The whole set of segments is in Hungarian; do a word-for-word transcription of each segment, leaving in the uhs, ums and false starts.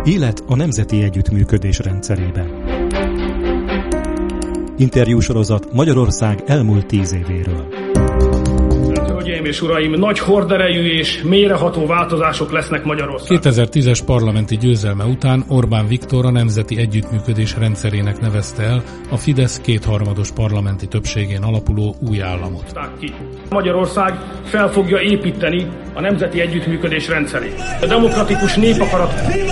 Élet a nemzeti együttműködés rendszerében. Interjúsorozat Magyarország elmúlt tíz évéről. Hölgyeim és uraim, nagy horderejű és mélyreható változások lesznek Magyarországon. kétezer-tízes parlamenti győzelme után Orbán Viktor a nemzeti együttműködés rendszerének nevezte el a Fidesz kétharmados parlamenti többségén alapuló új államot. Magyarország fel fogja építeni a nemzeti együttműködés rendszerét. A demokratikus népakarat...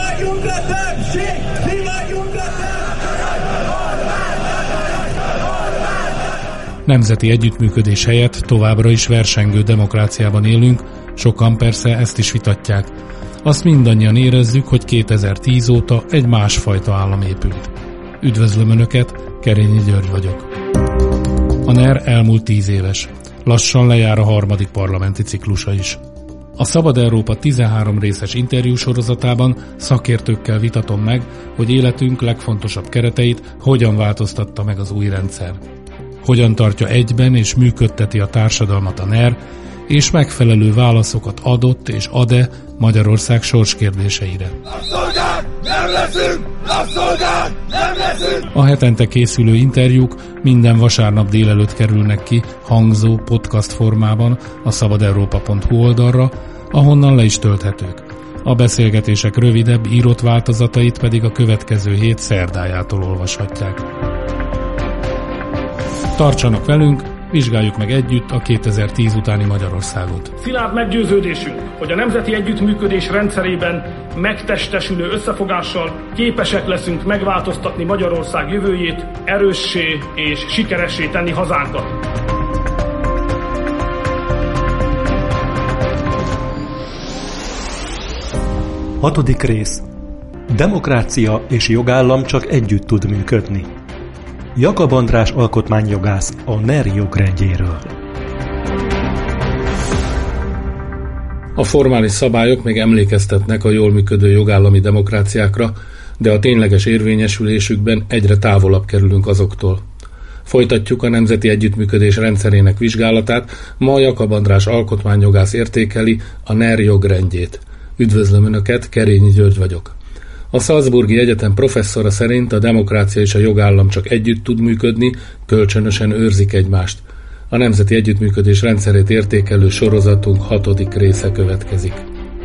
Nemzeti együttműködés helyett továbbra is versengő demokráciában élünk, sokan persze ezt is vitatják. Azt mindannyian érezzük, hogy kétezer-tíz óta egy másfajta állam épült. Üdvözlöm Önöket, Kerényi György vagyok. A en e er elmúlt tíz éves. Lassan lejár a harmadik parlamenti ciklusa is. A Szabad Európa tizenhárom részes interjúsorozatában szakértőkkel vitatom meg, hogy életünk legfontosabb kereteit hogyan változtatta meg az új rendszer. Hogyan tartja egyben és működteti a társadalmat a en e er, és megfelelő válaszokat adott és ad-e Magyarország sorskérdéseire. Nem leszünk! Nem leszünk! A hetente készülő interjúk minden vasárnap délelőtt kerülnek ki hangzó podcast formában a szabadeurópa pont hu oldalra, ahonnan le is tölthetők. A beszélgetések rövidebb, írott változatait pedig a következő hét szerdájától olvashatják. Tartsanak velünk, vizsgáljuk meg együtt a kétezer-tíz utáni Magyarországot. Szilárd meggyőződésünk, hogy a nemzeti együttműködés rendszerében megtestesülő összefogással képesek leszünk megváltoztatni Magyarország jövőjét, erőssé és sikeressé tenni hazánkat. Hatodik rész. Demokrácia és jogállam csak együtt tud működni. Jakab András alkotmányjogász a en e er jogrendjéről. A formális szabályok még emlékeztetnek a jól működő jogállami demokráciákra, de a tényleges érvényesülésükben egyre távolabb kerülünk azoktól. Folytatjuk a nemzeti együttműködés rendszerének vizsgálatát, ma Jakab András alkotmányjogász értékeli a en e er jogrendjét. Üdvözlöm Önöket, Kerényi György vagyok. A Salzburgi Egyetem professzora szerint a demokrácia és a jogállam csak együtt tud működni, kölcsönösen őrzik egymást. A nemzeti együttműködés rendszerét értékelő sorozatunk hatodik része következik.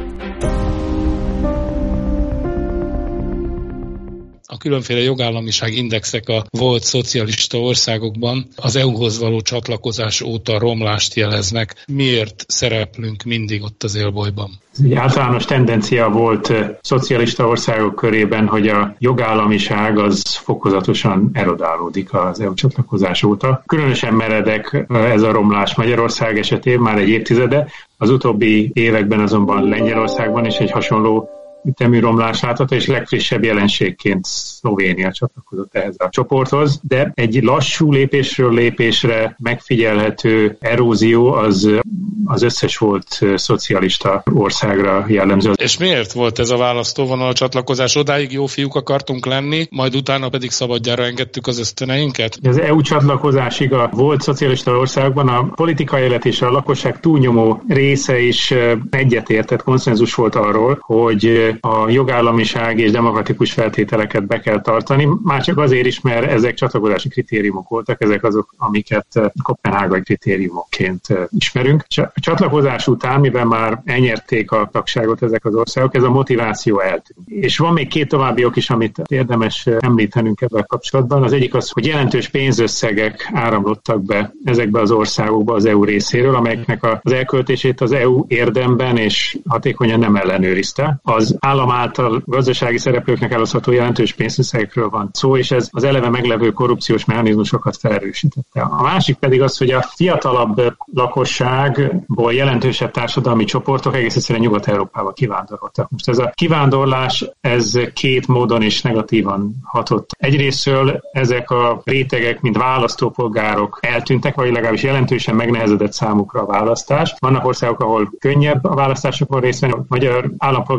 A különféle jogállamiság indexek a volt szocialista országokban az é u-hoz való csatlakozás óta romlást jeleznek. Miért szereplünk mindig ott az élbolyban? Ez egy általános tendencia volt szocialista országok körében, hogy a jogállamiság az fokozatosan erodálódik az é u csatlakozás óta. Különösen meredek ez a romlás Magyarország esetében már egy évtizede, az utóbbi években azonban Lengyelországban is egy hasonló ütemű romlás látható, és legfrissebb jelenségként Szlovénia csatlakozott ehhez a csoporthoz, de egy lassú lépésről lépésre megfigyelhető erózió az, az összes volt szocialista országra jellemző. És miért volt ez a választóvonal csatlakozás? Odáig jó fiúk akartunk lenni, majd utána pedig szabadjára engedtük az ösztöneinket? Az é u csatlakozásig a volt szocialista országban a politikai élet és a lakosság túlnyomó része is egyetértett, konszenzus volt arról, hogy a jogállamiság és demokratikus feltételeket be kell tartani, már csak azért is, mert ezek csatlakozási kritériumok voltak, ezek azok, amiket koppenhágai kritériumokként ismerünk. A csatlakozás után, mivel már elnyerték a tagságot ezek az országok, ez a motiváció eltűnt. És van még két további ok is, amit érdemes említenünk ebben kapcsolatban. Az egyik az, hogy jelentős pénzösszegek áramlottak be ezekbe az országokba az é u részéről, amelyeknek az elköltését az é u érdemben és hatékonyan nem ellenőrizte. Az állam által gazdasági szereplőknek elosztható jelentős pénzösszegekről van szó, és ez az eleve meglevő korrupciós mechanizmusokat felerősítette. A másik pedig az, hogy a fiatalabb lakosságból jelentősebb társadalmi csoportok egész egyszerűen Nyugat-Európába kivándoroltak. Most ez a kivándorlás, ez két módon is negatívan hatott. Egyrésztről ezek a rétegek, mint választópolgárok eltűntek, vagy legalábbis jelentősen megnehezedett számukra a választás. Vannak országok, ahol könnyebb a választásokon részt venni, a magyar állampolgárok, akik Nyugat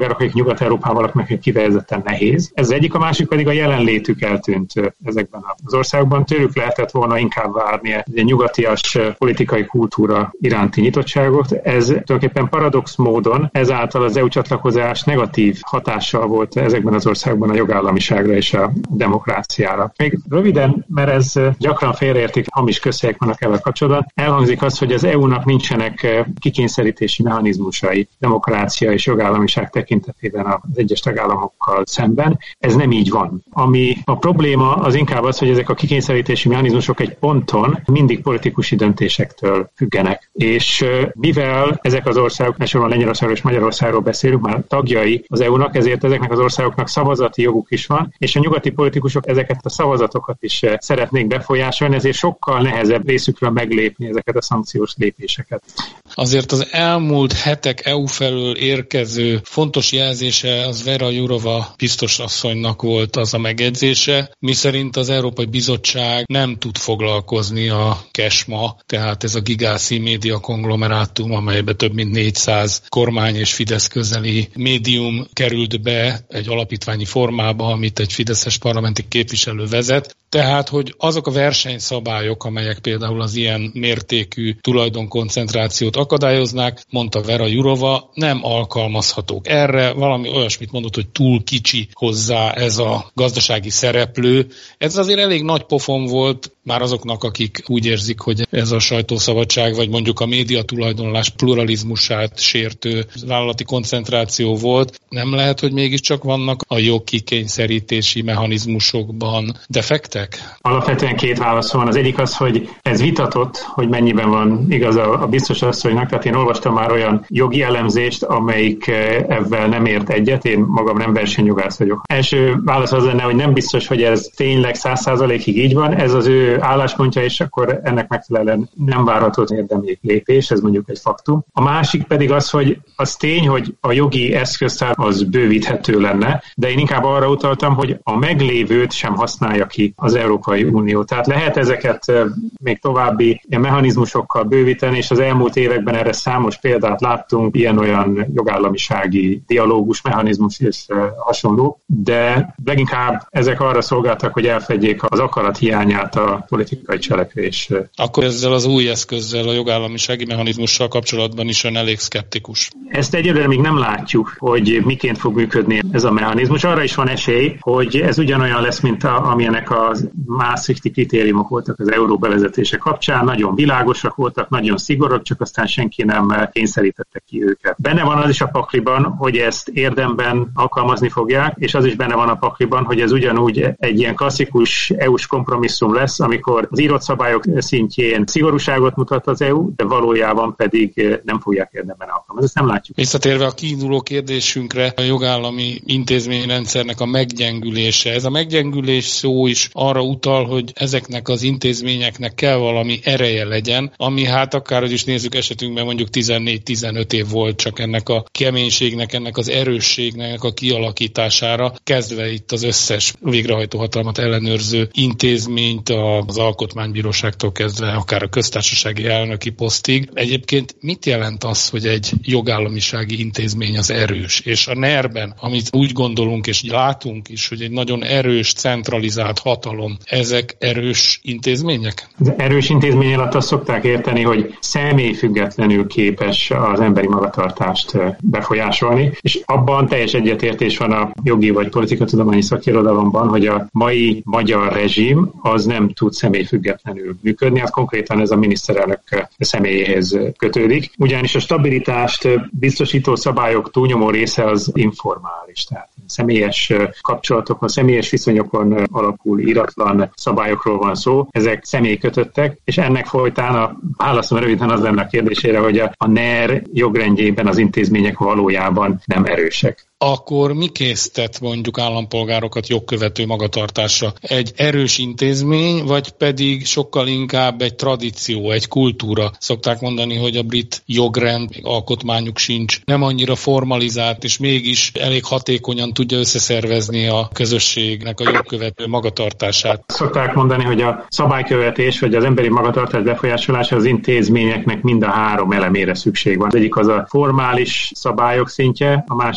Nyugat-Európával, akinek kifejezetten nehéz. Ez egyik, a másik pedig a jelenlétük eltűnt ezekben az országokban. Tőlük lehetett volna inkább várni egy nyugatias politikai kultúra iránti nyitottságot. Ez tulajdonképpen paradox módon ezáltal az é u csatlakozás negatív hatással volt ezekben az országban a jogállamiságra és a demokráciára. Még röviden, mert ez gyakran félreértik, hamis közhelyek vannak ezzel kapcsolatban, elhangzik az, hogy az é u-nak nincsenek kikényszerítési mechanizmusai demokrácia és jogállamiság tekintetében az egyes tagállamokkal szemben. Ez nem így van. Ami a probléma az inkább az, hogy ezek a kikényszerítési mechanizmusok egy ponton mindig politikusi döntésektől függenek. És mivel ezek az országok, elsősorban Lengyelországról és Magyarországról beszélünk, már tagjai az é u-nak, ezért ezeknek az országoknak szavazati joguk is van, és a nyugati politikusok ezeket a szavazatokat is szeretnék befolyásolni, ezért sokkal nehezebb részükről meglépni ezeket a szankciós lépéseket. Azért az elmúlt hetek é u felől érkező fontos jelzése az Vera Jourova biztos asszonynak volt az a megjegyzése, miszerint az Európai Bizottság nem tud foglalkozni a KESMA, tehát ez a gigászi média konglomerátum, amelybe több mint négyszáz kormány és Fidesz közeli médium került be egy alapítványi formába, amit egy fideszes parlamenti képviselő vezet. Tehát, hogy azok a versenyszabályok, amelyek például az ilyen mértékű tulajdonkoncentrációt akadályoznák, mondta Vera Jourova, nem alkalmazhatók erre. Valami olyasmit mondott, hogy túl kicsi hozzá ez a gazdasági szereplő. Ez azért elég nagy pofon volt már azoknak, akik úgy érzik, hogy ez a sajtószabadság, vagy mondjuk a média tulajdonlás pluralizmusát sértő vállalati koncentráció volt. Nem lehet, hogy mégiscsak vannak a jogkikényszerítési mechanizmusokban defektek? Alapvetően két válasz van. Az egyik az, hogy ez vitatott, hogy mennyiben van igaz a biztos asszonynak. Tehát én olvastam már olyan jogi elemzést, amelyik ebben nem ért egyet. Én magam nem versenyjogász vagyok. Első válasz az lenne, hogy nem biztos, hogy ez tényleg száz százalékig így van. Ez az ő álláspontja, és akkor ennek megfelelően nem várható érdemi lépés, ez mondjuk egy faktum. A másik pedig az, hogy az tény, hogy a jogi eszköztár az bővíthető lenne, de én inkább arra utaltam, hogy a meglévőt sem használja ki az Európai Unió. Tehát lehet ezeket még további ilyen mechanizmusokkal bővíteni, és az elmúlt években erre számos példát láttunk, ilyen-olyan jogállamisági dialógus mechanizmus és hasonló, de leginkább ezek arra szolgáltak, hogy elfedjék az akarat hiányát a politikai cselekvés. Akkor ezzel az új eszközzel, a jogállamisági mechanizmussal kapcsolatban is ön elég szkeptikus. Ezt egyelőre még nem látjuk, hogy miként fog működni ez a mechanizmus. Arra is van esély, hogy ez ugyanolyan lesz, mint a, amilyenek a Maastrichti kritériumok voltak az euró bevezetése kapcsán. Nagyon világosak voltak, nagyon szigorúak, csak aztán senki nem kényszerítette ki őket. Benne van az is a pakliban, hogy ezt érdemben alkalmazni fogják, és az is benne van a pakliban, hogy ez ugyanúgy egy ilyen klasszikus é u-s kompromisszum lesz, amikor az írott szabályok szintjén szigorúságot mutat az é u, de valójában pedig nem fogják érdemben alkalmazni. Ezt nem látjuk. Visszatérve a kiinduló kérdésünkre, a jogállami intézményrendszernek a meggyengülése. Ez a meggyengülés szó is arra utal, hogy ezeknek az intézményeknek kell valami ereje legyen, ami hát akárhogy is nézzük esetünkben mondjuk tizennégy-tizenöt év volt csak ennek a keménységnek, ennek az erősségnek a kialakítására, kezdve itt az összes végrehajtó hatalmat ellenőrző intézményt, az alkotmánybíróságtól kezdve akár a köztársasági elnöki posztig. Egyébként mit jelent az, hogy egy jogállamisági intézmény az erős? És a nerben, amit úgy gondolunk és látunk is, hogy egy nagyon erős, centralizált hatalom, ezek erős intézmények? Az erős intézmény alatt azt szokták érteni, hogy személyfüggetlenül képes az emberi magatartást befolyásolni, és abban teljes egyetértés van a jogi vagy politikatudományi szakirodalomban, hogy a mai magyar rezsim az nem tud személyfüggetlenül működni, az konkrétan ez a miniszterelnök személyéhez kötődik. Ugyanis a stabilitást biztosító szabályok túlnyomó része az informális, tehát személyes kapcsolatokon, személyes viszonyokon alapul íratlan szabályokról van szó, ezek személykötöttek, és ennek folytán a válaszom röviden az lenne a kérdésére, hogy a, a en e er jogrendjében az intézmények valójában nem erősek. Akkor mi késztet mondjuk állampolgárokat jogkövető magatartásra? Egy erős intézmény, vagy pedig sokkal inkább egy tradíció, egy kultúra? Szokták mondani, hogy a brit jogrend, még alkotmányuk sincs, nem annyira formalizált, és mégis elég hatékonyan tudja összeszervezni a közösségnek a jogkövető magatartását. Szokták mondani, hogy a szabálykövetés, vagy az emberi magatartás befolyásolása az intézményeknek mind a három elemére szükség van. Az egyik az a formális szabályok szintje, a másik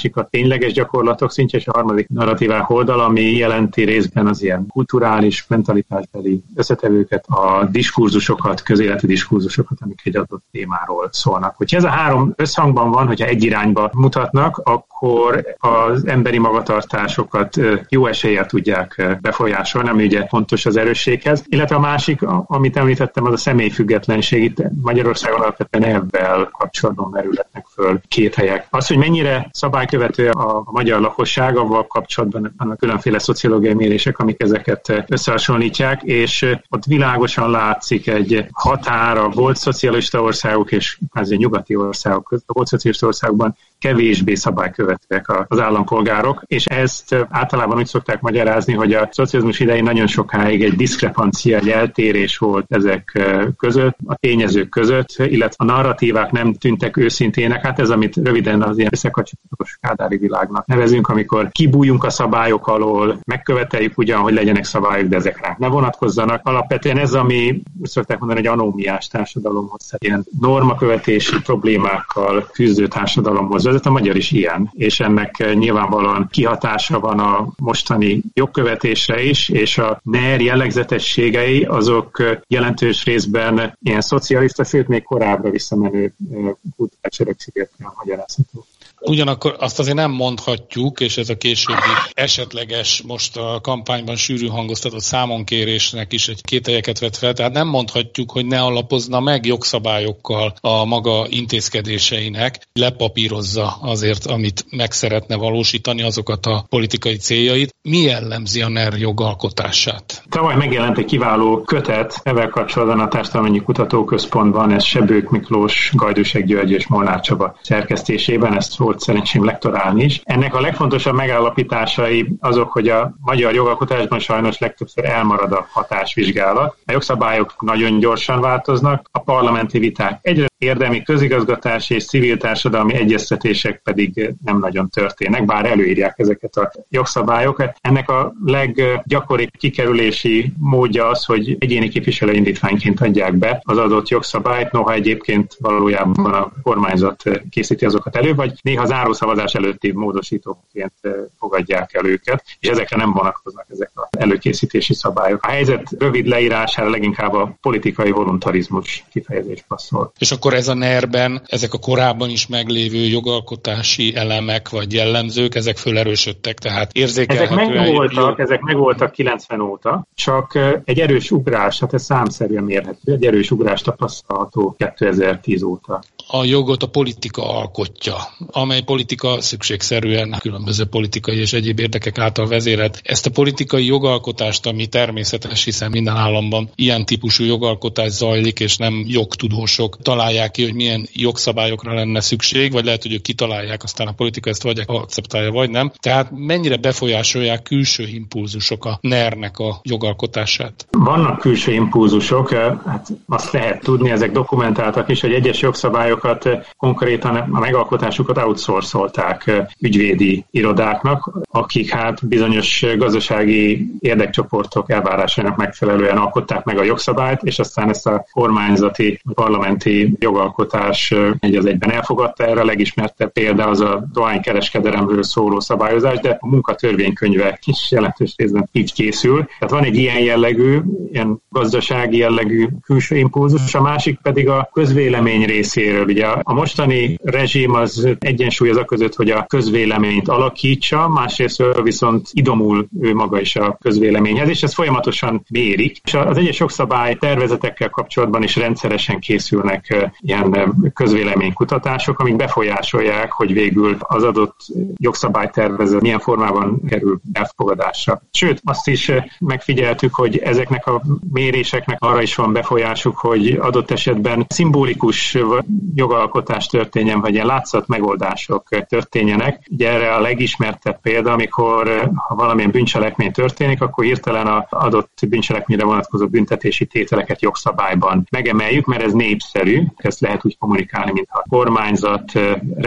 másik a tényleges gyakorlatok szintje, és a harmadik narratívák oldal, ami jelenti részben az ilyen kulturális, mentalitásbeli összetevőket, a diskurzusokat, közéleti diskurzusokat, amik egy adott témáról szólnak. Hogyha ez a három összhangban van, hogyha egy irányba mutatnak, akkor az emberi magatartásokat jó eséllyel tudják befolyásolni, ami ugye fontos az erősséghez. Illetve a másik, amit említettem, az a személyfüggetlenség. Itt Magyarországon alapvetően ebben kapcsolatban merülhetnek föl két helyek. Az, hogy mennyire szabálykövető a magyar lakosság, avval kapcsolatban vannak különféle szociológiai mérések, amik ezeket összehasonlítják, és ott világosan látszik egy határ a volt szocialista országok és kvázi nyugati országok között. A volt szocialista országokban kevésbé szabálykövetőek az állampolgárok, és ezt általában úgy szokták magyarázni, hogy a szocializmus idején nagyon sokáig egy diszkrepancia, egy eltérés volt ezek között, a tényezők között, illetve a narratívák nem tűntek őszintének. Hát ez, amit röviden az ilyen összekapcsolatos kádári világnak nevezünk, amikor kibújunk a szabályok alól, megköveteljük ugyan, hogy legyenek szabályok, de ezek ránk ne vonatkozzanak. Alapvetően ez, ami úgy szokták mondani, egy anómiás társadalomhoz, ilyen normakövetési problémákkal küzdő társadalomhoz vezet, a magyar is ilyen, és ennek nyilvánvalóan kihatása van a mostani jogkövetésre is, és a NER jellegzetességei azok jelentős részben ilyen szocialista, sőt még korábbra visszamenő kulturális örökségekkel magyarázható. Ugyanakkor azt azért nem mondhatjuk, és ez a későbbi esetleges, most a kampányban sűrű hangoztatott számonkérésnek is egy kételyeket vett fel, tehát nem mondhatjuk, hogy ne alapozna meg jogszabályokkal a maga intézkedéseinek, lepapírozza azért, amit meg szeretne valósítani, azokat a politikai céljait. Mi jellemzi a NER jogalkotását? Tavaly megjelent egy kiváló kötet, ezzel kapcsolatban a Társadalmi Kutatóközpontban, ez Sebők Miklós, Gajdúsek György és Molnár Csaba szerkesztésében, ezt volt szerencsém lektorálni is. Ennek a legfontosabb megállapításai azok, hogy a magyar jogalkotásban sajnos legtöbbször elmarad a hatásvizsgálat. A jogszabályok nagyon gyorsan változnak, a parlamenti viták egyre érdemi közigazgatási és civil társadalmi egyeztetések pedig nem nagyon történnek, bár előírják ezeket a jogszabályokat. Ennek a leggyakoribb kikerülési módja az, hogy egyéni képviselőindítványként adják be az adott jogszabályt, noha egyébként valójában a kormányzat készíti azokat elő, vagy néha zárószavazás előtti módosítóként fogadják el őket, és ezekre nem vonatkoznak ezek az előkészítési szabályok. A helyzet rövid leírására leginkább a politikai voluntarizmus kifejezés passzol. És akkor ez a NER-ben, ezek a korábban is meglévő jogalkotási elemek vagy jellemzők, ezek fölerősödtek, tehát érzékelhetően... Ezek megvoltak, ezek megvoltak kilencven óta, csak egy erős ugrás, hát ez számszerűen mérhető, egy erős ugrás tapasztalható kétezer-tíz óta. A jogot a politika alkotja, amely politika szükségszerűen különböző politikai és egyéb érdekek által vezérelt. Ezt a politikai jogalkotást, ami természetes, hiszen minden államban ilyen típusú jogalkotás zajlik, és nem jogtudósok találják ki, hogy milyen jogszabályokra lenne szükség, vagy lehet, hogy ők kitalálják, aztán a politika ezt vagy akceptálja, vagy nem. Tehát mennyire befolyásolják külső impulzusok a NER-nek a jogalkotását? Vannak külső impulzusok, hát azt lehet tudni, ezek dokumentáltak is, hogy egyes jogszabályokat konkrétan a megalkotásukat outsourcolták ügyvédi irodáknak, akik hát bizonyos gazdasági érdekcsoportok elvárásainak megfelelően alkották meg a jogszabályt, és aztán ezt a kormányzati, parlamenti jogalkotás egy az egyben elfogadta. Erre a legismertebb példa az a dohánykereskedelemről szóló szabályozás, de a munkatörvénykönyve is jelentős részben így készül. Tehát van egy ilyen jellegű, ilyen gazdasági jellegű külső impulzus, a másik pedig a közvélemény részéről. Ugye a mostani rezsim az egyensúly az a között, hogy a közvéleményt alakítsa, másrészt viszont idomul ő maga is a közvéleményhez, és ez folyamatosan mérik. És az egyes jogszabály tervezetekkel kapcsolatban is rendszeresen készülnek ilyen közvéleménykutatások, amik befolyásolják, hogy végül az adott jogszabálytervezet milyen formában kerül elfogadásra. Sőt, azt is megfigyeltük, hogy ezeknek a méréseknek arra is van befolyásuk, hogy adott esetben szimbolikus jogalkotás történjen, vagy ilyen látszat megoldások történjenek. Ugye erre a legismertebb példa, amikor ha valamilyen bűncselekmény történik, akkor hirtelen az adott bűncselekményre vonatkozó büntetési tételeket jogszabályban megemeljük, mert ez népszerű, ezt lehet úgy kommunikálni, mintha a kormányzat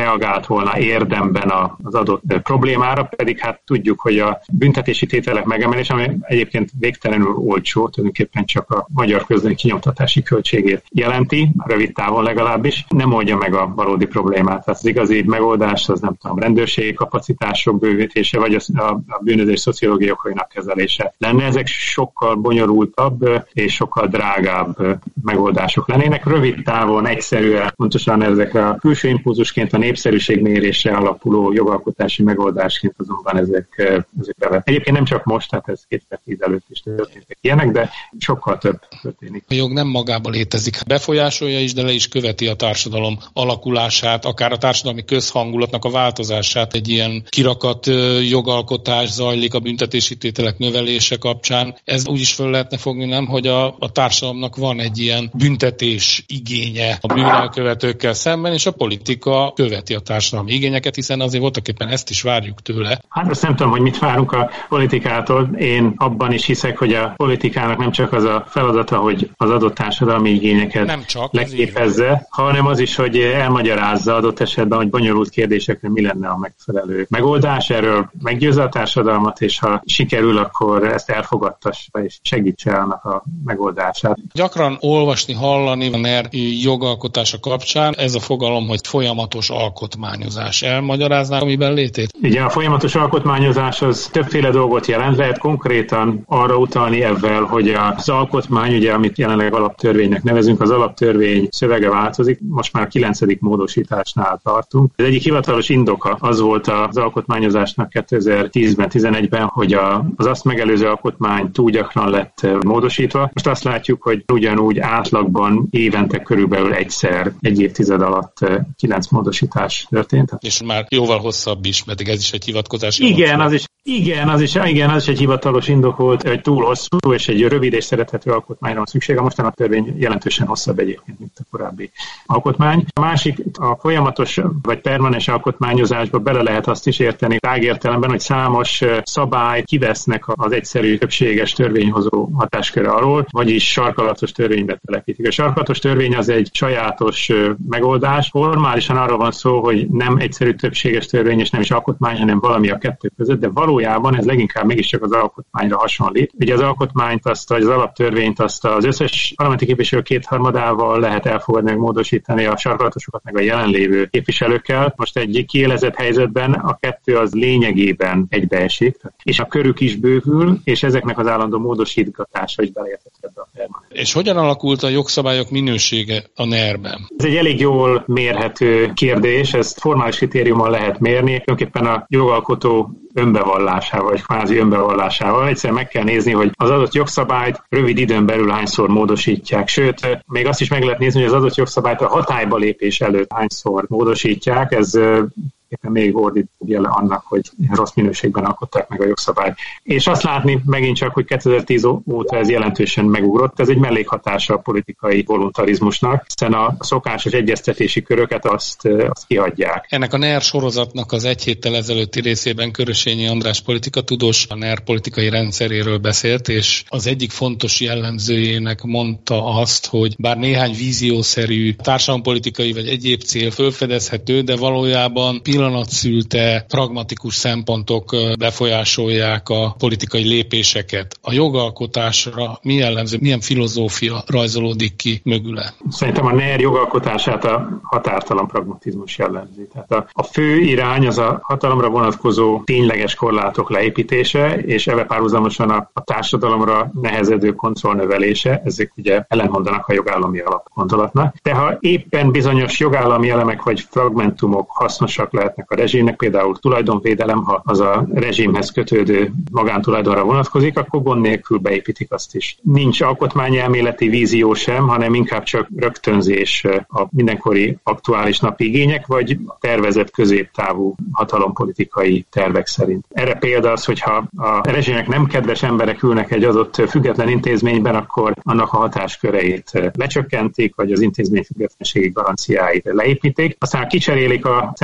reagált volna érdemben az adott problémára, pedig hát tudjuk, hogy a büntetési tételek megemelése, ami egyébként végtelenül olcsó, tulajdonképpen csak a magyar közlöny kinyomtatási költségét jelenti, rövid távon legalábbis, nem oldja meg a valódi problémát. Tehát az igazi megoldás az nem tudom, rendőrségi kapacitások bővítése, vagy a, a bűnözés szociológiai okainak kezelése lenne. Ezek sokkal bonyolultabb és sokkal drágább megoldások lennének. Rövid távon egyszerűen, pontosan ezekre a külső impulzusként a népszerűségmérésre alapuló jogalkotási megoldásként azonban ezek, ezek bevet. Egyébként nem csak most, tehát ez kétezer-tíz előtt is történtek ilyenek, de sokkal több történik. A jog nem magában létezik. Befolyásolja is, de le is követi a társadalom alakulását, akár a társadalmi közhangulatnak a változását. Egy ilyen kirakat jogalkotás zajlik a büntetési tételek növelése kapcsán. Ez úgy is föl lehetne fogni, nem, hogy a, a társadalomnak van egy ilyen büntetés igénye a bűnelkövetőkkel szemben, és a politika követi a társadalmi igényeket, hiszen azért voltaképpen ezt is várjuk tőle. Hát azt nem tudom, hogy mit várunk a politikától. Én abban is hiszek, hogy a politikának nem csak az a feladata, hogy az adott társadalmi igényeket nem csak, leképezze, hanem az is, hogy elmagyarázza adott esetben, hogy bonyolult kérdésekre mi lenne a megfelelő megoldás. Erről meggyőzze a társadalmat, és ha sikerül, akkor ezt elfogadtassa és segítse annak a megoldását. Gyakran olvasni, hallani a NER jogalkotása kapcsán ez a fogalom, hogy folyamatos alkotmányozás. Elmagyarázná, amiben létét? Ugye a folyamatos alkotmányozás az többféle dolgot jelent, lehet konkrétan arra utalni ezzel, hogy az alkotmány, ugye, amit jelenleg alaptörvénynek nevezünk, az alaptörvény szövege változik, most már a kilencedik módosításnál tartunk. Az egyik hivatalos indoka az volt az alkotmányozásnak kétezer-tízben, tizenegyben, hogy az azt megelőző alkotmány túl gyakran lett módosítva. Most azt látjuk, hogy ugyanúgy átlagban évente körülbelül egyszer, egy évtized alatt kilenc módosítás történt. És már jóval hosszabb is, mert ez is egy hivatkozás. Igen, az is, igen, az is, igen, az is egy hivatalos indok volt, hogy túl hosszú és egy rövid és szerethető alkotmányra van szükség. A mostani törvény jelentősen hosszabb egyébként, mint a korábbi alkotmány. A másik, a folyamatos vagy permanens alkotmányozásba bele lehet azt is érteni tágértelemben, hogy számos szabály kivesznek az egyszerű többséges törvényhozó hatásköre alól, vagyis sarkalatos törvénybe telepítik. A sarkalatos törvény az egy sajátos megoldás. Formálisan arról van szó, hogy nem egyszerű többséges törvény és nem is alkotmány, hanem valami a kettő között, de valójában ez leginkább mégiscsak az alkotmányra hasonlít. Ugye az alkotmányt, azt, vagy az alaptörvényt azt az összes parlamenti képviselő kétharmadával lehet elfogadni, meg módosítani, a sarkalatosokat meg a jelenlévő képviselőkkel. Most egy kiélezett helyzetben a kettő az lényegében egybeesik, és a körük is bővül, és ezeknek az állandó módosítgatása is beleértett ebbe a permanens. És hogyan alakult a jogszabályok minősége a NER-ben? Ez egy elég jól mérhető kérdés, ezt formális kritériummal lehet mérni, tulajdonképpen a jogalkotó önbevallásával, vagy kvázi önbevallásával. Egyszerűen meg kell nézni, hogy az adott jogszabályt rövid időn belül hányszor módosítják. Sőt, még azt is meg lehet nézni, hogy az adott jogszabályt a hatályba lépés előtt hányszor módosítják. Ez éppen még ordít jele annak, hogy rossz minőségben alkották meg a jogszabályt. És azt látni megint csak, hogy kétezer-tíz óta ez jelentősen megugrott. Ez egy mellékhatása a politikai voluntarizmusnak, hiszen a szokásos egyeztetési köröket azt, azt kihagyják. Ennek a NER sorozatnak az egy héttel ezelőtti részében Körösényi András politikatudós a NER politikai rendszeréről beszélt, és az egyik fontos jellemzőjének mondta azt, hogy bár néhány víziószerű társadalompolitikai vagy egyéb cél felfedezhető, de valójában pillanatszülte pragmatikus szempontok befolyásolják a politikai lépéseket. A jogalkotásra mi jellemző, milyen filozófia rajzolódik ki mögüle? Szerintem a NER jogalkotását a határtalan pragmatizmus jellemzi. Tehát a, a fő irány az a hatalomra vonatkozó tényleges korlátok leépítése, és ebbe párhuzamosan a, a társadalomra nehezedő kontroll növelése, ezek ugye ellentmondanak a jogállami alapgondolatnak. De ha éppen bizonyos jogállami elemek vagy fragmentumok hasznosak lehetnek a rezsimnek, például tulajdonvédelem, ha az a rezsimhez kötődő magántulajdonra vonatkozik, akkor gond nélkül beépítik azt is. Nincs alkotmányelméleti vízió sem, hanem inkább csak rögtönzés a mindenkori aktuális napi igények, vagy tervezett középtávú hatalompolitikai tervek szerint. Erre példa az, hogyha a rezsimnek nem kedves emberek ülnek egy adott független intézményben, akkor annak a hatásköreit lecsökkentik, vagy az intézmény függetlenségi garanciáit leépítik. Aztán kicserélik a személyzeti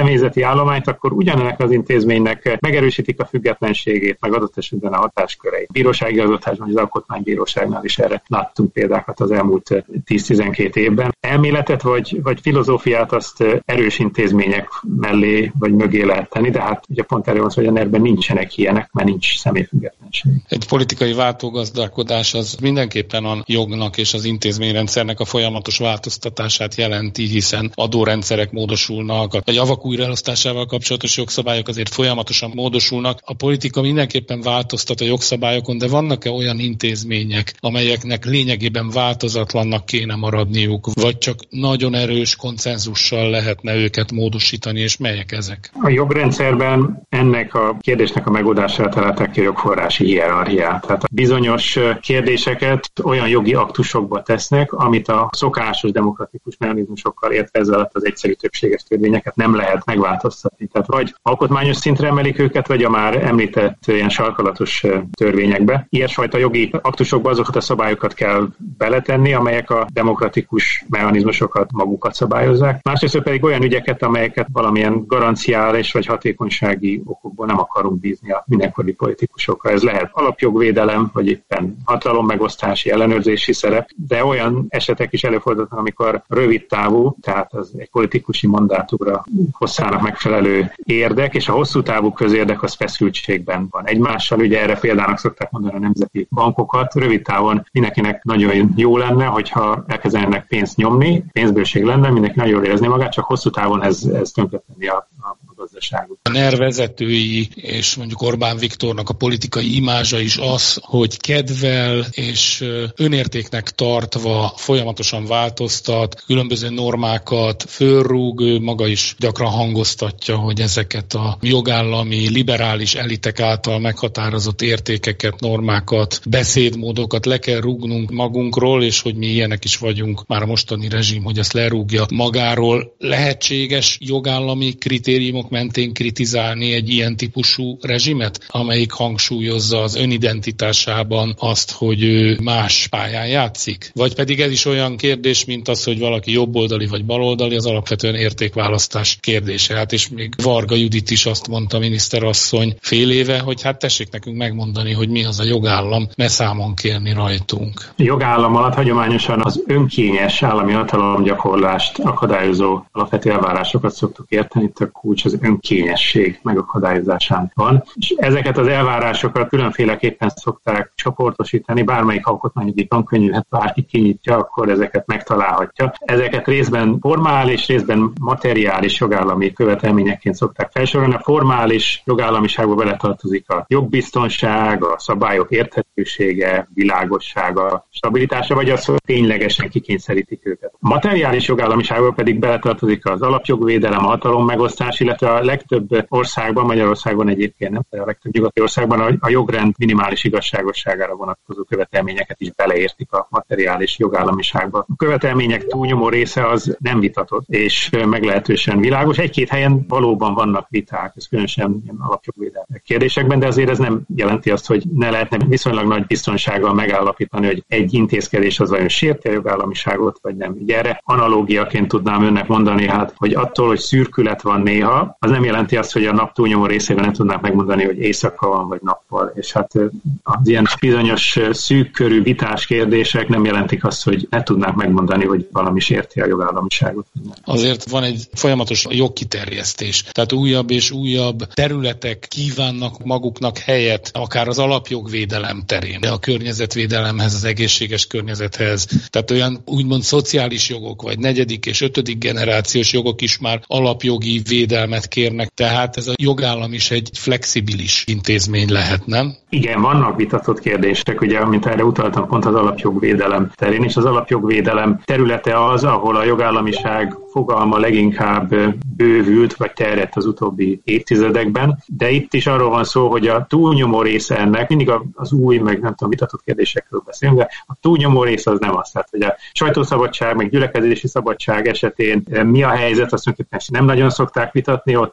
állományt, akkor ugyanennek az intézménynek megerősítik a függetlenségét, meg adott esetben a hatásköreit. Bíróságigazgatásban, az Alkotmánybíróságnál is erre láttunk példákat az elmúlt tíz-tizenkét évben. Elméletet vagy, vagy filozófiát azt erős intézmények mellé vagy mögé lehet tenni, de hát ugye pont erről van szó, hogy a nerben nincsenek ilyenek, mert nincs személyfüggetlenség. Egy politikai váltógazdálkodás az mindenképpen a jognak és az intézményrendszernek a folyamatos változtatását jelenti, hiszen adórendszerek módosulnak, a javak újraelosztásával kapcsolatos jogszabályok azért folyamatosan módosulnak. A politika mindenképpen változtat a jogszabályokon, de vannak-e olyan intézmények, amelyeknek lényegében változatlannak kéne maradniuk, vagy csak nagyon erős konszenzussal lehetne őket módosítani, és melyek ezek? A jogrendszerben ennek a kérdésnek a megoldását találták ki a jogforrási hierarchiát. Tehát a bizonyos kérdéseket olyan jogi aktusokba tesznek, amit a szokásos demokratikus mechanizmusokkal értve ez alatt az egyszerű többséges törvényeket nem lehet megváltoztatni. Tehát vagy alkotmányos szintre emelik őket, vagy a már említett ilyen sarkalatos törvényekbe. Ilyesfajta jogi aktusokba azokat a szabályokat kell beletenni, amelyek a demokratikus mechanizmusokat magukat szabályozzák. Másrészt pedig olyan ügyeket, amelyeket valamilyen garanciális vagy hatékonysági okokból nem akarunk bízni a mindenkori politikusokra. Ez lehet alapjogvédelem, vagy éppen hatalommegosztási, ellenőrzési szerep, de olyan esetek is előfordulnak, amikor rövid távú, tehát az egy politikusi mandátumra hosszának megfelelő érdek, és a hosszú távú közérdek az feszültségben van egymással. Ugye erre példának szokták mondani a nemzeti bankokat. Rövid távon mindenkinek nagyon jó lenne, hogyha elkezdenek pénzt nyomni, pénzbőség lenne, mindenki nagyon jól érezni magát, csak hosszú távon ez, ez tönkretenni a, a gazdaságot. A NER vezetői és mondjuk Orbán Viktornak a politikai imázsa is az, hogy kedvel és önértéknek tartva folyamatosan változtat, különböző normákat fölrúg, ő maga is gyakran hangoztatja, hogy ezeket a jogállami, liberális elitek által meghatározott értékeket, normákat, beszédmódokat le kell rúgnunk magunkról, és hogy mi ilyenek is vagyunk, már a mostani rezsim, hogy ezt lerúgja magáról. Lehetséges jogállami kritériumok mentén kritizálni egy ilyen típusú rezsimet, amelyik hangsúlyozza az önidentitásában azt, hogy ő más pályán játszik? Vagy pedig ez is olyan kérdés, mint az, hogy valaki jobboldali vagy baloldali, az alapvetően értékválasztás kérdése. Hát és még Varga Judit is azt mondta, miniszterasszony fél éve, hogy hát tessék nekünk megmondani, hogy mi az a jogállam, ne számon kérni rajtunk. Jogállam alatt hagyományosan az önkényes állami hatalomgyakorlást akadályozó alapvető elvárásokat szoktuk érteni, itt a kulcs az önkényesség megakadályozásán van. És ezeket az elvárásokat különféleképpen szokták csoportosítani, bármelyik alkotmányügyi tankönyvet bárki kinyitja, akkor ezeket megtalálhatja. Ezeket részben formális, részben materiális jogállami követelményekként szokták felsorolni. A formális jogállamiságba beletartozik a jogbiztonság, a szabályok érthetősége, világossága, stabilitása, vagy az, hogy ténylegesen kikényszerítik őket. A materiális jogállamiságba pedig beletartozik az alapjogvédelem, a hatalommegosztás, illetve a legtöbb országban, Magyarországon egyébként nem, de a legtöbb nyugati országban a jogrend minimális igazságosságára vonatkozó követelményeket is beleértik a materiális jogállamiságba. A követelmények túlnyomó része az nem vitatott, és meglehetősen világos. Egy-két helyen valóban vannak viták, ez különösen alapjogvédelmi kérdésekben, de azért ez nem jelenti azt, hogy ne lehetne viszonylag nagy biztonsággal megállapítani, hogy egy intézkedés az vajon sérti a jogállamiságot, vagy nem. Ugye erre analógiaként tudnám önnek mondani, hát, hogy attól, hogy szürkület van néha, az nem jelenti azt, hogy a nap túlnyomó részében nem tudnák megmondani, hogy éjszaka van, vagy nappal. És hát az ilyen bizonyos szűkkörű vitás kérdések nem jelentik azt, hogy ne tudnák megmondani, hogy valami sérti a jogállamiságot. Azért van egy folyamatos jogkiterjesztés. Tehát újabb és újabb területek kívánnak maguknak helyet, akár az alapjogvédelem terén, de a környezetvédelemhez, az egészséges környezethez. Tehát olyan úgymond szociális jogok, vagy negyedik és ötödik generációs jogok is már alapjogi védelmet kérnek. Tehát ez a jogállam is egy flexibilis intézmény lehet, nem? Igen, vannak vitatott kérdések, ugye, mint erre utaltam pont az alapjogvédelem terén, és az alapjogvédelem területe az, ahol a jogállamiság fogalma leginkább bővült, vagy terjedt az utóbbi évtizedekben, de itt is arról van szó, hogy a túlnyomó része ennek, mindig az új, meg nem tudom, vitatott kérdésekről beszélünk, de a túlnyomó része az nem az. Tehát, hogy a sajtószabadság, meg gyülekezési szabadság esetén mi a helyzet, azt mondjuk, nem nagyon szokták vitatni, ott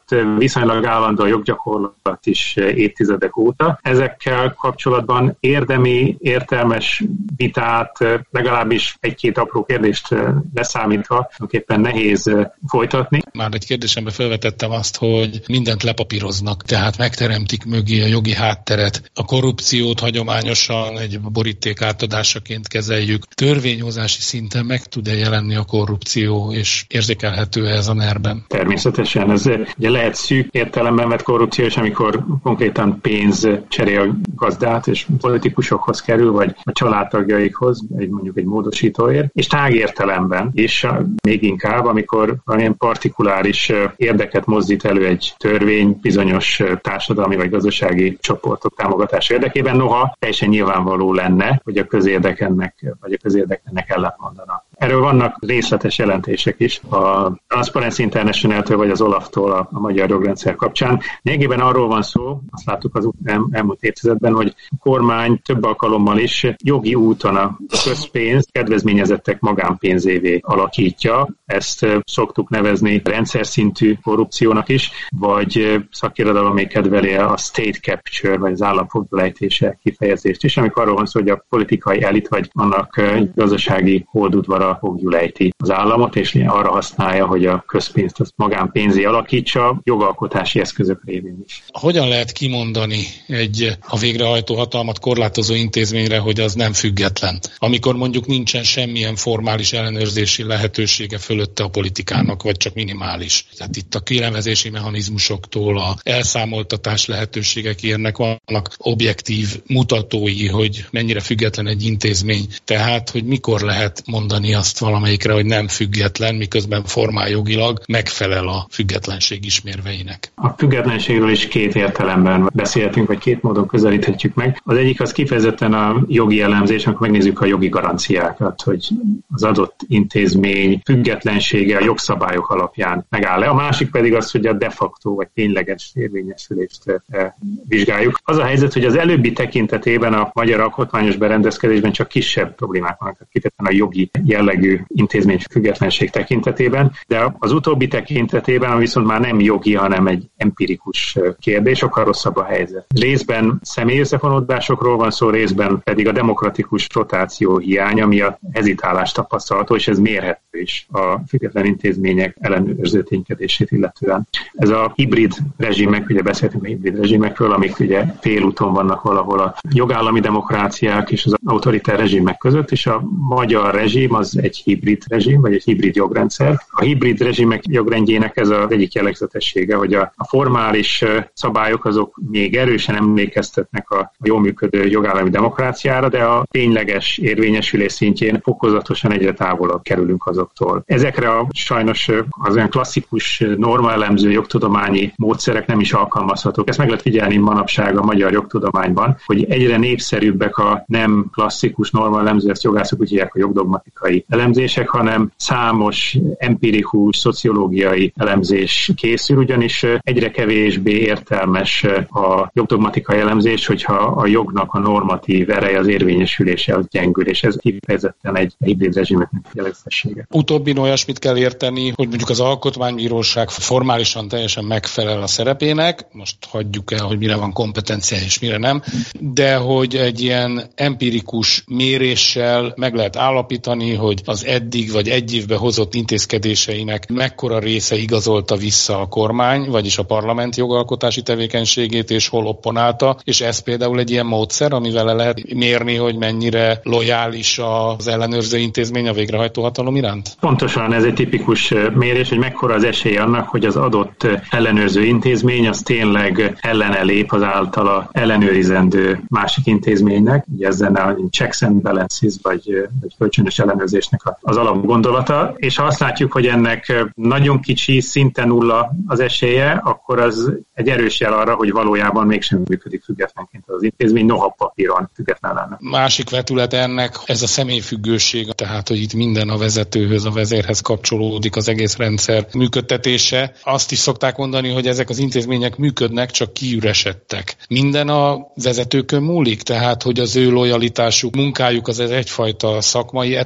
viszonylag állandó a joggyakorlat is évtizedek óta. Ezekkel kapcsolatban érdemi, értelmes vitát, legalábbis egy-két apró kérdést leszámítva, éppen nehéz folytatni. Már egy kérdésembe felvetettem azt, hogy mindent lepapíroznak, tehát megteremtik mögé a jogi hátteret. A korrupciót hagyományosan egy boríték átadásaként kezeljük. Törvényhozási szinten meg tud-e jelenni a korrupció, és érzékelhető ez a nerben? Természetesen. Ez ugye lehet szűk értelemben vett korrupció, és amikor konkrétan pénz cserél a gazdát, és politikusokhoz kerül, vagy a családtagjaikhoz, egy, mondjuk egy módosítóért, és tág értelemben, és még inkább, amikor valamilyen partikuláris érdeket mozdít elő egy törvény bizonyos társadalmi vagy gazdasági csoportok támogatása érdekében, noha teljesen nyilvánvaló lenne, hogy a közérdekennek, vagy a közérdekennek ellentmondana. Erről vannak részletes jelentések is a Transparency International-től vagy az Olaftól a, a magyar jogrendszer kapcsán. Lényegében arról van szó, azt láttuk az el, elmúlt évtizedben, hogy a kormány több alkalommal is jogi úton a közpénzt kedvezményezettek magánpénzévé alakítja. Ezt szoktuk nevezni rendszer szintű korrupciónak is, vagy szakirodalom még kedveli a state capture, vagy az államfogdalejtése kifejezést is, amikor arról van szó, hogy a politikai elit, vagy annak gazdasági holdudvara fogdulejti az államot, és arra használja, hogy a közpénzt azt magánpénzé alakítsa, jogalkotási eszközök révén is. Hogyan lehet kimondani egy a végrehajtó hatalmat korlátozó intézményre, hogy az nem független? Amikor mondjuk nincsen semmilyen formális ellenőrzési lehetősége fölötte a politikának, vagy csak minimális. Tehát itt a kinevezési mechanizmusoktól a elszámoltatás lehetőségek érnek, vannak objektív mutatói, hogy mennyire független egy intézmény. Tehát, hogy mikor lehet mondani azt valamelyikre, hogy nem független, miközben formáljogilag megfelel a függetlenség ismérveinek. A függetlenségről is két értelemben beszélhetünk, vagy két módon közelíthetjük meg. Az egyik az kifejezetten a jogi elemzés, amikor megnézzük a jogi garanciákat, hogy az adott intézmény függetlensége a jogszabályok alapján megáll-e. A másik pedig az, hogy a de facto vagy tényleges érvényesülést eh, vizsgáljuk. Az a helyzet, hogy az előbbi tekintetében a magyar alkotmányos berendezkedésben csak kisebb problémák vannak, kifejezetten a jogi jellegű intézmény függetlenség tekintetében, de az utóbbi tekintetében viszont már nem jogi, hanem egy empirikus kérdés, sokkal rosszabb a helyzet. Részben személyösszefonódásokról van szó, részben pedig a demokratikus rotáció hiánya, ami a hezitálás tapasztalható, és ez mérhető is a független intézmények ellenőrző ténykedését illetően. Ez a hibrid rezsimek, ugye beszéltünk a hibrid rezsimekről, amik ugye félúton vannak valahol a jogállami demokráciák és az autoritár rezsimek között, és a magyar rezsim az egy hibrid rezsim, vagy egy hibrid jogrendszer. A hibrid rezsimek jogrendjének ez az egyik jellegzetessége, hogy a, a formális szabályok azok még erősen emlékeztetnek a, a jól működő jogállami demokráciára, de a tényleges érvényesülés szintjén fokozatosan egyre távolabb kerülünk azoktól. Ezekre a sajnos az olyan klasszikus normaelemző jogtudományi módszerek nem is alkalmazhatók. Ezt meg lehet figyelni manapság a magyar jogtudományban, hogy egyre népszerűbbek a nem klasszikus normaelemző, ezt jogászok úgy hívják a jogdogmatikai elemzések, hanem számos empirikus, szociológiai elemzés készül, ugyanis egyre kevésbé értelmes a jogdogmatikai elemzés, hogyha a jognak a normatív ereje, az érvényesülése az gyengül, és ez kifejezetten egy hibrid rezsimeknek jellegzetessége. Utóbbin olyasmit kell érteni, hogy mondjuk az alkotmánybíróság formálisan teljesen megfelel a szerepének, most hagyjuk el, hogy mire van kompetencia és mire nem, de hogy egy ilyen empirikus méréssel meg lehet állapítani, hogy az eddig vagy egy évbe hozott intézkedéseinek mekkora része igazolta vissza a kormány, vagyis a parlament jogalkotási tevékenységét, és hol opponálta, és ez például egy ilyen módszer, amivel le lehet mérni, hogy mennyire lojális az ellenőrző intézmény a végrehajtó hatalom iránt? Pontosan ez egy tipikus mérés, hogy mekkora az esély annak, hogy az adott ellenőrző intézmény az tényleg ellene lép az általa ellenőrizendő másik intézménynek, ugye ezen a checks and balances, vagy, vagy kölcsönös ellenőrzésnek az alapgondolata, és ha azt látjuk, hogy ennek nagyon kicsi, szinte nulla az esélye, akkor az egy erős jel arra, hogy valójában mégsem működik függetlenként az intézmény, noha papíron független lenne. Másik vetület ennek ez a személyfüggőség, tehát hogy itt minden a vezetőhöz, a vezérhez kapcsolódik az egész rendszer működtetése. Azt is szokták mondani, hogy ezek az intézmények működnek, csak kiüresedtek. Minden a vezetőkön múlik, tehát hogy az ő lojalitásuk, munkájuk az egyfajta szakmai etosz alapján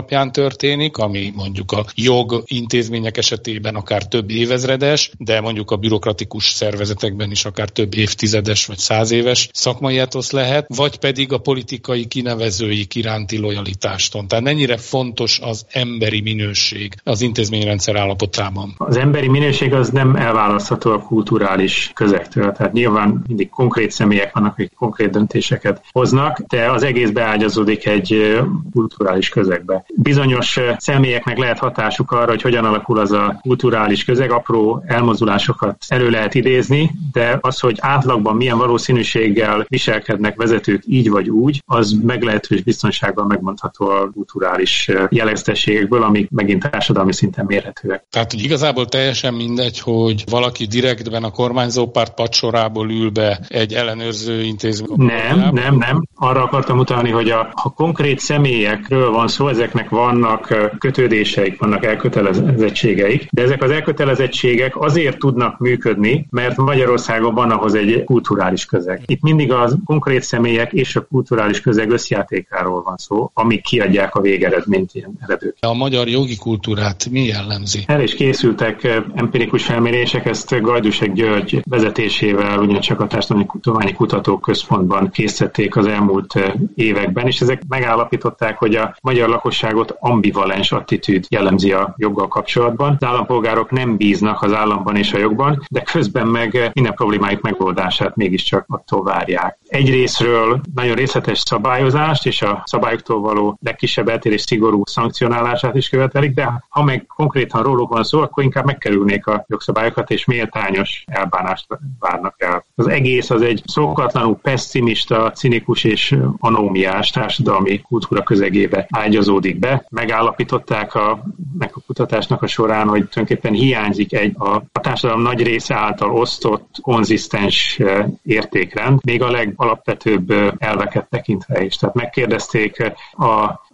alapján történik, ami mondjuk a jog intézmények esetében akár több évezredes, de mondjuk a bürokratikus szervezetekben is akár több évtizedes vagy száz éves szakmai etosz lehet, vagy pedig a politikai kinevezőik iránti lojalitáston. Tehát mennyire fontos az emberi minőség az intézményrendszer állapotában? Az emberi minőség az nem elválasztható a kulturális közegtől. Tehát nyilván mindig konkrét személyek vannak, akik konkrét döntéseket hoznak, de az egész beágyazódik egy kulturális közegbe. Bizonyos személyeknek lehet hatásuk arra, hogy hogyan alakul az a kulturális közeg, apró elmozdulásokat elő lehet idézni, de az, hogy átlagban milyen valószínűséggel viselkednek vezetők így vagy úgy, az meglehetős biztonsággal megmondható a kulturális jellegzetességekből, amik megint társadalmi szinten mérhetőek. Tehát, hogy igazából teljesen mindegy, hogy valaki direktben a kormányzó párt padsorából ül be egy ellenőrző intézmény. Nem, nem, nem. Arra akartam utalni, hogy a, ha konkrét személyekről van szó, ezeknek vannak kötődéseik, vannak elkötelezettségeik, de ezek az elkötelezettségek azért tudnak működni, mert Magyarországon van ahhoz egy kulturális közeg. Itt mindig a konkrét személyek és a kulturális közeg összjátékáról van szó, amik kiadják a végeredményt ilyen eredők. A magyar jogi kultúrát mi jellemzi? El is készültek empirikus felmérések, ezt Gajdusek György vezetésével ugyancsak a Társadalmi Kutatók Központban készítették az elmúlt években, és ezek megállapították, hogy a magyar lakosságot ambivalens attitűd jellemzi a joggal kapcsolatban. Az állampolgárok nem bíznak az államban és a jogban, de közben meg minden problémájuk megoldását mégiscsak attól várják. Egyrészről nagyon részletes szabályozást és a szabályoktól való legkisebb eltérés szigorú szankcionálását is követelik, de ha meg konkrétan róluk van szó, akkor inkább megkerülnék a jogszabályokat, és méltányos elbánást várnak el. Az egész az egy szokatlanul pessimista, cinikus és anómiás társadalmi kultúra közegébe ágyazódik be. Megállapították a, meg a kutatásnak a során, hogy tulajdonképpen hiányzik egy a, a társadalom nagy része által osztott, konzisztens értékrend, még a legalapvetőbb elveket tekintve is. Tehát megkérdezték a,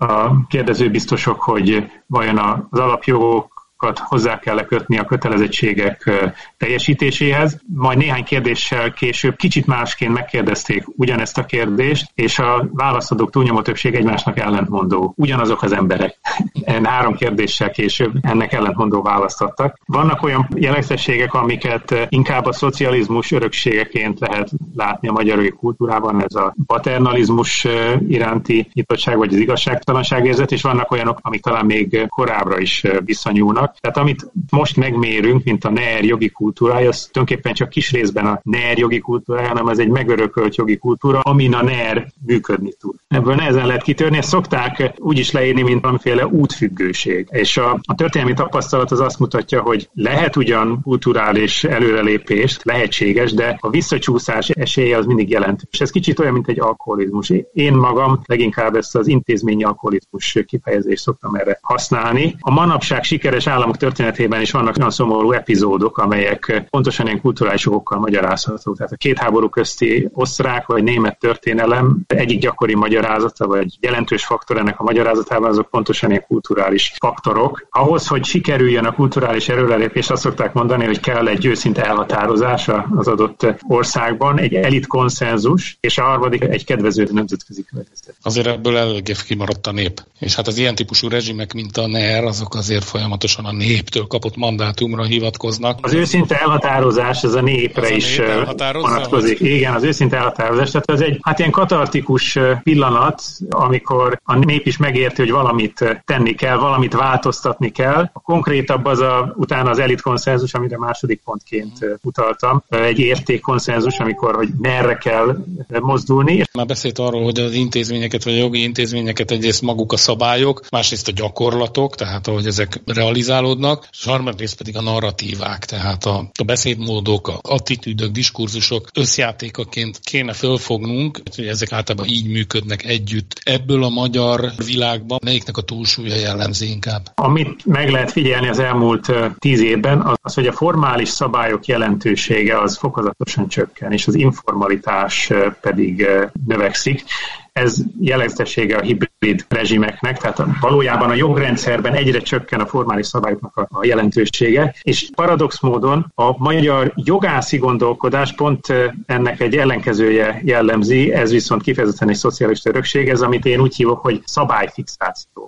a kérdezőbiztosok, hogy vajon az alapjogok hozzá kell kötni a kötelezettségek teljesítéséhez. Majd néhány kérdéssel később kicsit másként megkérdezték ugyanezt a kérdést, és a válaszadók túlnyomó többség egymásnak ellentmondó. Ugyanazok az emberek. Három kérdéssel később ennek ellentmondó választ adtak. Vannak olyan jellegzetességek, amiket inkább a szocializmus örökségeként lehet látni a magyar kultúrában, ez a paternalizmus iránti nyitottság, vagy az igazságtalanságérzet, és vannak olyanok, amik talán még korábbra is visszanyúlnak. Tehát amit most megmérünk, mint a NER jogi kultúrája, az tulajdonképpen csak kis részben a NER jogi kultúrája, hanem ez egy megörökölt jogi kultúra, amin a NER működni tud. Ebből nehezen lehet kitörni, ezt szokták úgy is leírni, mint valamiféle útfüggőség. És a, a történelmi tapasztalat az azt mutatja, hogy lehet ugyan kulturális előrelépést, lehetséges, de a visszacsúszás esélye az mindig jelentős. Ez kicsit olyan, mint egy alkoholizmus. Én magam leginkább ezt az intézményi alkoholizmus kifejezést szoktam erre használni. A manapság sikeres államok történetében is vannak olyan szomorú epizódok, amelyek pontosan ilyen kulturális okokkal magyarázhatók. Tehát a két háború közti osztrák vagy német történelem egyik gyakori magyarázata, vagy jelentős faktor ennek a magyarázatában, azok pontosan ilyen kulturális faktorok. Ahhoz, hogy sikerüljön a kulturális előrelépés, azt szokták mondani, hogy kell egy őszinte elhatározás az adott országban, egy elit konszenzus, és a harmadik egy kedvező nemzetközi következtetés. Azért ebből eléggé kimaradt a nép. És hát az ilyen típusú rezsimek, mint a NER, azok azért folyamatosan a néptől kapott mandátumra hivatkoznak. Az őszinte elhatározás, ez a népre az is vonatkozik. Igen, az őszinte elhatározás. Tehát ez egy hát ilyen katartikus pillanat, amikor a nép is megérti, hogy valamit tenni kell, valamit változtatni kell. A konkrétabb az a, utána az elit konszenzus, amire második pontként utaltam. Egy értékkonszenzus, amikor, hogy merre kell mozdulni. Már beszélt arról, hogy az intézményeket, vagy a jogi intézményeket egyrészt maguk a szabályok, másrészt a gyakorlatok, tehát ahogy ezek realizálódnak, és harmadrészt pedig a narratívák, tehát a, a beszédmódok, a attitűdök, diskurzusok összjátékaként kéne fölfognunk, hogy ezek általában így működnek együtt. Ebből a magyar világban melyiknek a túlsúlya jellemzi inkább? Amit meg lehet figyelni az elmúlt tíz évben, az, az, hogy a formális szabályok jelentősége az fokozatosan csökken, és az informalitás pedig növekszik. Ez jellegzetessége a hibrid rezsimeknek, tehát valójában a jogrendszerben egyre csökken a formális szabályoknak a, a jelentősége, és paradox módon a magyar jogászi gondolkodás pont ennek egy ellenkezője jellemzi, ez viszont kifejezetten egy szocialista örökség, ez amit én úgy hívok, hogy szabályfixáció.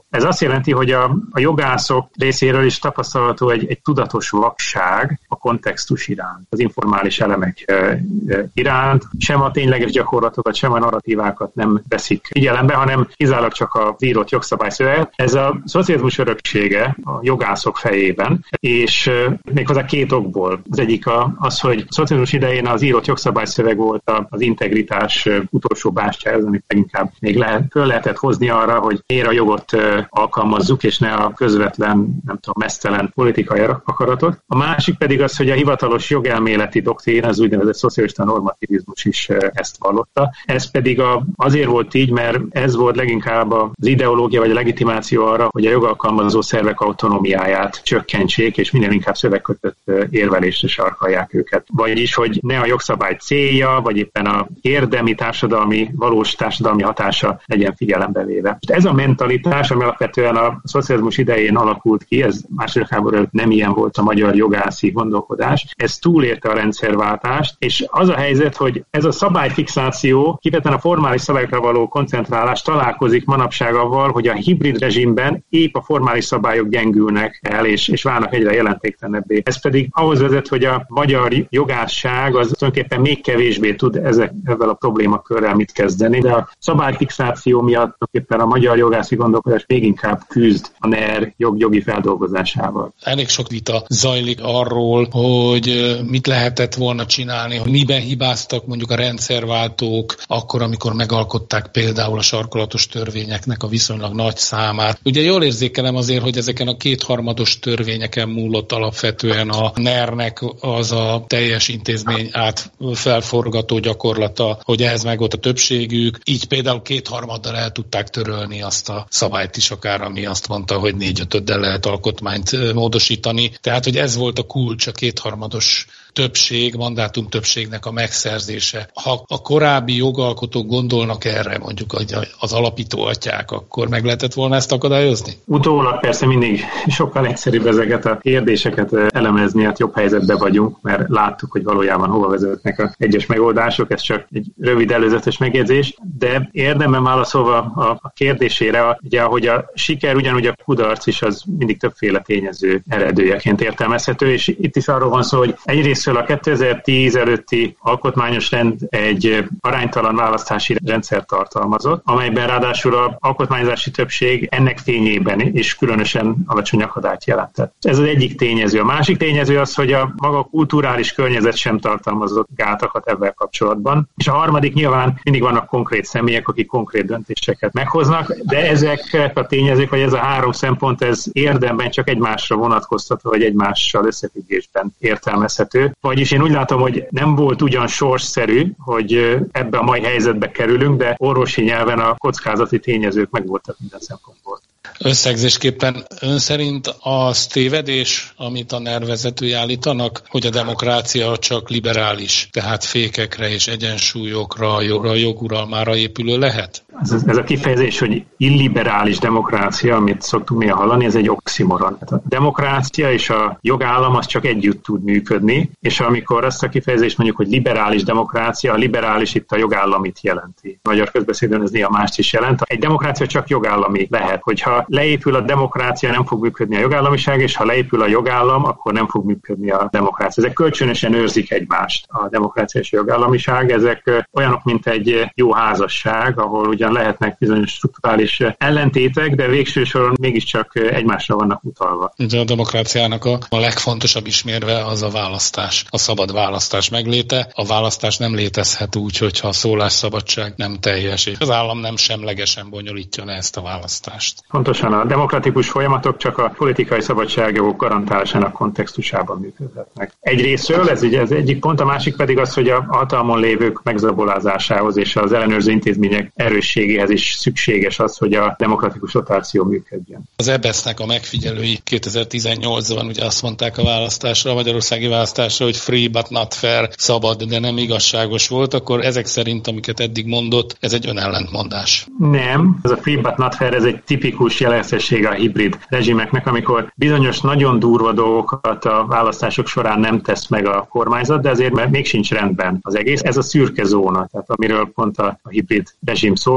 Ez azt jelenti, hogy a, a jogászok részéről is tapasztalható egy, egy tudatos vakság a kontextus iránt, az informális elemek e, e, iránt, sem a tényleges gyakorlatokat, sem a narratívákat nem veszik figyelembe, hanem kizárólag csak a írott jogszabályszöveg. Ez a szocializmus öröksége a jogászok fejében, és e, méghozzá két okból. Az egyik a, az, hogy a szocializmus idején az írott jogszabályszöveg volt az integritás utolsó bástyája, az, amit inkább még lehet, föl lehetett hozni arra, hogy miért a jogot alkalmazzuk, és ne a közvetlen, nem tudom, mesztelen politikai akaratot. A másik pedig az, hogy a hivatalos jogelméleti doktrín, az úgynevezett szocialista normativizmus is ezt vallotta. Ez pedig a, azért volt így, mert ez volt leginkább az ideológia vagy a legitimáció arra, hogy a jogalkalmazó szervek autonómiáját csökkentsék, és minél inkább szövegkötött érvelésre sarkalják őket. Vagyis, hogy ne a jogszabály célja, vagy éppen a érdemi társadalmi, valós társadalmi hatása legyen figyelembe véve. Ez a mentalitás, ami alapvetően a szocializmus idején alakult ki, ez második háború előtt nem ilyen volt a magyar jogászi gondolkodás, ez túlérte a rendszerváltást, és az a helyzet, hogy ez a szabályfixáció, kifejezetten a formális szabályokra való koncentrálás találkozik manapság avval, hogy a hibrid rezsimben épp a formális szabályok gyengülnek el, és, és válnak egyre jelentéktelenebbé. Ez pedig ahhoz vezet, hogy a magyar jogászság az tulajdonképpen még kevésbé tud ezek, ezzel a problémakörrel mit kezdeni, de a szabályfixáció miatt éppen a magyar jogászi gondolkodás még inkább küzd a en e er jog, jogi feldolgozásával. Elég sok vita zajlik arról, hogy mit lehetett volna csinálni, hogy miben hibáztak mondjuk a rendszerváltók, akkor, amikor megalkották például a sarkalatos törvényeknek a viszonylag nagy számát. Ugye jól érzékelem azért, hogy ezeken a kétharmados törvényeken múlott alapvetően a en e er-nek az a teljes intézmény át felforgató gyakorlata, hogy ehhez meg volt a többségük, így például kétharmaddal el tudták törölni azt a szabályt is akár, ami azt mondta, hogy négy-ötöddel lehet alkotmányt módosítani. Tehát, hogy ez volt a kulcs, a kétharmados többség, mandátum többségnek a megszerzése. Ha a korábbi jogalkotók gondolnak erre, mondjuk az alapító atyák, akkor meg lehetett volna ezt akadályozni? Utólag persze mindig sokkal egyszerűbb ezeket a kérdéseket elemezni, hát jobb helyzetben vagyunk, mert láttuk, hogy valójában hova vezetnek az egyes megoldások, ez csak egy rövid előzetes megjegyzés, de érdemben válaszolva a kérdésére, ugye, hogy a siker ugyanúgy a kudarc is az mindig többféle tényező eredőjeként értelmezhető, és itt is arról van szó, hogy egyrészt a kétezer-tíz előtti alkotmányos rend egy aránytalan választási rendszer tartalmazott, amelyben ráadásul az alkotmányzási többség ennek fényében is különösen alacsony akadályt jelentett. Ez az egyik tényező. A másik tényező az, hogy a maga kulturális környezet sem tartalmazott gátakat ebben kapcsolatban. És a harmadik, nyilván mindig vannak konkrét személyek, akik konkrét döntéseket meghoznak, de ezek a tényezők, vagy ez a három szempont, ez érdemben csak egymásra vonatkoztatva, vagy egymással összefüggésben értelmezhető. Vagyis én úgy látom, hogy nem volt ugyan sorsszerű, hogy ebbe a mai helyzetbe kerülünk, de orvosi nyelven a kockázati tényezők megvoltak minden szempontból. Összegzésképpen ön szerint az tévedés, amit a en e er vezetői állítanak, hogy a demokrácia csak liberális, tehát fékekre és egyensúlyokra, a joguralmára épülő lehet? Ez, ez a kifejezés, hogy illiberális demokrácia, amit szoktunk néha hallani, ez egy oximoron. A demokrácia és a jogállam az csak együtt tud működni, és amikor azt a kifejezést mondjuk, hogy liberális demokrácia, a liberális itt a jogállamit jelenti. A magyar közbeszédben ez néha mást is jelent. Egy demokrácia csak jogállami lehet, hogyha leépül a demokrácia, nem fog működni a jogállamiság, és ha leépül a jogállam, akkor nem fog működni a demokrácia. Ezek kölcsönösen őrzik egymást, a demokrácia és a jogállamiság. Ezek olyanok, mint egy jó házasság, ahol ugyan lehetnek bizonyos strukturális ellentétek, de végső soron mégiscsak egymásra vannak utalva. De a demokráciának a, a legfontosabb ismérve az a választás, a szabad választás megléte. A választás nem létezhet úgy, hogyha a szólásszabadság nem teljes, és az állam nem semlegesen bonyolítja le ezt a választást. Pontosan a demokratikus folyamatok csak a politikai szabadságjogok garantálásának kontextusában működhetnek. Egyrésztről ez ugye az egyik pont, a másik pedig az, hogy a hatalmon lévők megzabolázásához és az ellenőrző intézmények erősségéhez is szükséges az, hogy a demokratikus rotáció működjön. Az é bé e es-nek a megfigyelői kétezer-tizennyolcban ugye azt mondták a választásra, a magyarországi választásra, hogy free but not fair, szabad, de nem igazságos volt, akkor ezek szerint, amiket eddig mondott, ez egy önellentmondás. Nem, ez a free but not fair, ez egy tipikus jellegzetessége a hibrid rezsimeknek, amikor bizonyos nagyon durva dolgokat a választások során nem tesz meg a kormányzat, de azért még sincs rendben az egész. Ez a szürke zóna, tehát amiről pont a hibrid rezsim szól,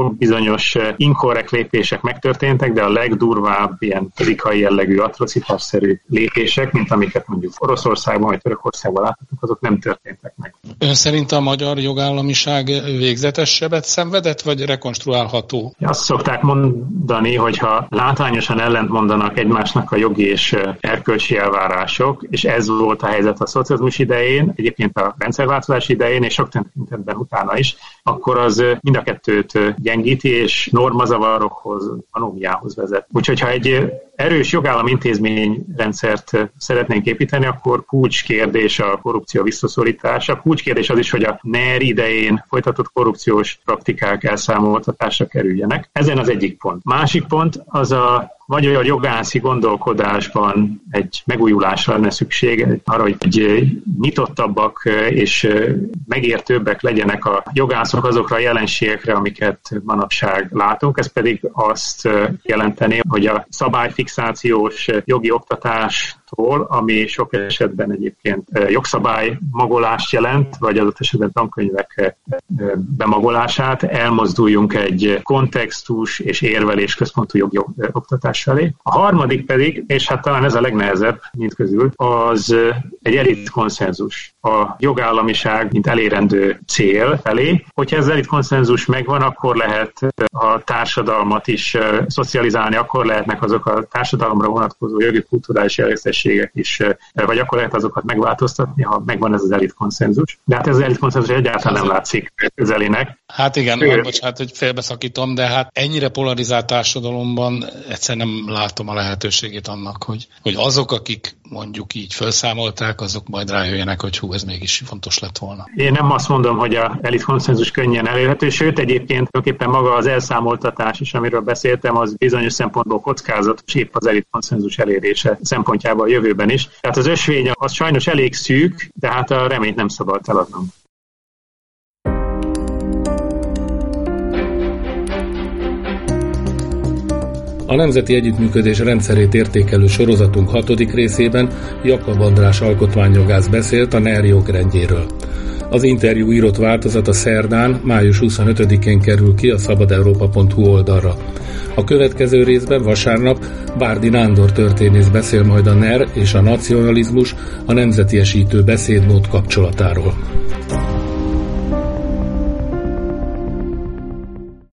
szó, bizonyos inkorrekt lépések megtörténtek, de a legdurvább ilyen fizikai jellegű atrocitásszerű lépések, mint amiket mondjuk Oroszországban vagy Törökországban láthatunk, azok nem történtek meg. Ön szerint a magyar jogállamiság végzetes sebet szenvedett, vagy rekonstruálható? Azt szokták mondani, hogyha látványosan ellentmondanak egymásnak a jogi és erkölcsi elvárások, és ez volt a helyzet a szocializmus idején, egyébként a rendszerváltozás idején, és sok tekintetben utána is, akkor az mind a kettőt gyengíti, és normazavarokhoz, anómiához vezet. Úgyhogy ha egy erős jogállam intézményrendszert szeretnénk építeni, akkor kulcskérdés a korrupció visszaszorítása. Kulcskérdés az is, hogy a NER idején folytatott korrupciós praktikák elszámoltatásra kerüljenek. Ezen az egyik pont. Másik pont az a magyar jogászi gondolkodásban egy megújulásra lenne szükség, arra, hogy egy nyitottabbak és megértőbbek legyenek a jogászok azokra a jelenségekre, amiket manapság látunk. Ez pedig azt jelenteni, hogy a szabályfixációs jogi oktatás, ami sok esetben egyébként jogszabály magolást jelent, vagy adott esetben tankönyvek bemagolását, elmozduljunk egy kontextus és érvelés központú jogi oktatás felé. A harmadik pedig, és hát talán ez a legnehezebb mint közül, az egy elit konszenzus. A jogállamiság, mint elérendő cél felé. Hogyha ez elit konszenzus megvan, akkor lehet a társadalmat is szocializálni, akkor lehetnek azok a társadalomra vonatkozó jogi kulturális jellegzetességek is, vagy akkor lehet azokat megváltoztatni, ha megvan ez az elit konszenzus. De hát ez az elit konszenzus egyáltalán nem látszik közelének. Hát igen, Ő... bocsánat, hogy félbeszakítom, de hát ennyire polarizált társadalomban egyszerűen nem látom a lehetőségét annak, hogy, hogy azok, akik mondjuk így felszámolták, azok majd rájöjjenek, hogy hú, ez mégis fontos lett volna. Én nem azt mondom, hogy a elit konszenzus könnyen elérhető, sőt egyébként tulajdonképpen maga az elszámoltatás is, amiről beszéltem, az bizonyos szempontból kockázatos épp az elit konszenzus elérése szempontjából a jövőben is. Tehát az ösvény az sajnos elég szűk, de hát a reményt nem szabad eladnunk. A Nemzeti Együttműködés rendszerét értékelő sorozatunk hatodik részében Jakab András alkotmányjogász beszélt a NER jogrendjéről. Az interjú írott változata szerdán, május huszonötödikén kerül ki a szabadeurópa pont hu oldalra. A következő részben vasárnap Bárdi Nándor történész beszél majd a NER és a nacionalizmus, a nemzetiesítő beszédmód kapcsolatáról.